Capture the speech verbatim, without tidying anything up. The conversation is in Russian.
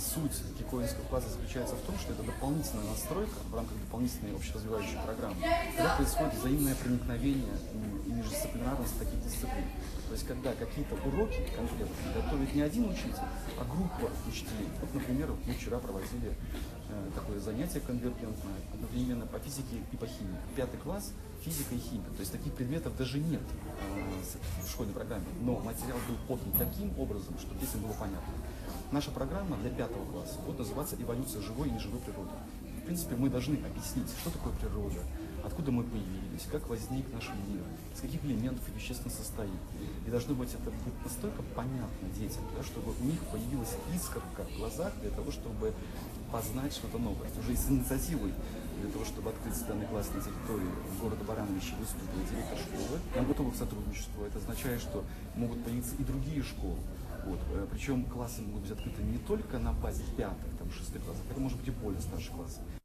суть кикоинского класса заключается в том, что это дополнительная настройка в рамках дополнительной общеразвивающей программы, когда происходит взаимное проникновение и междисциплинарность таких дисциплин. То есть, когда какие-то уроки конкретно готовит не один учитель, а группа учителей. Вот, например, мы вчера проводили э, такое занятие конвергентное, одновременно по физике и по химии. Пятый класс — физика и химия. То есть, таких предметов даже нет э, в школьной программе, но материал был подан таким образом, чтобы детям было понятно. Наша программа для пятого класса будет называться «Эволюция живой и неживой природы». В принципе, мы должны объяснить, что такое природа, откуда мы появились, как возник наш мир, из каких элементов и веществ он состоит. И должно быть это будет настолько понятно детям, да, чтобы у них появилась искорка в глазах для того, чтобы познать что-то новое. Уже и с инициативой для того, чтобы открыть данный класс на территории города Барановича, выступил директор школы. Он готов к сотрудничеству. Это означает, что могут появиться и другие школы. Вот. Причем классы могут быть открыты не только на базе пятых, там, шестых классов, это может быть и более старших классов.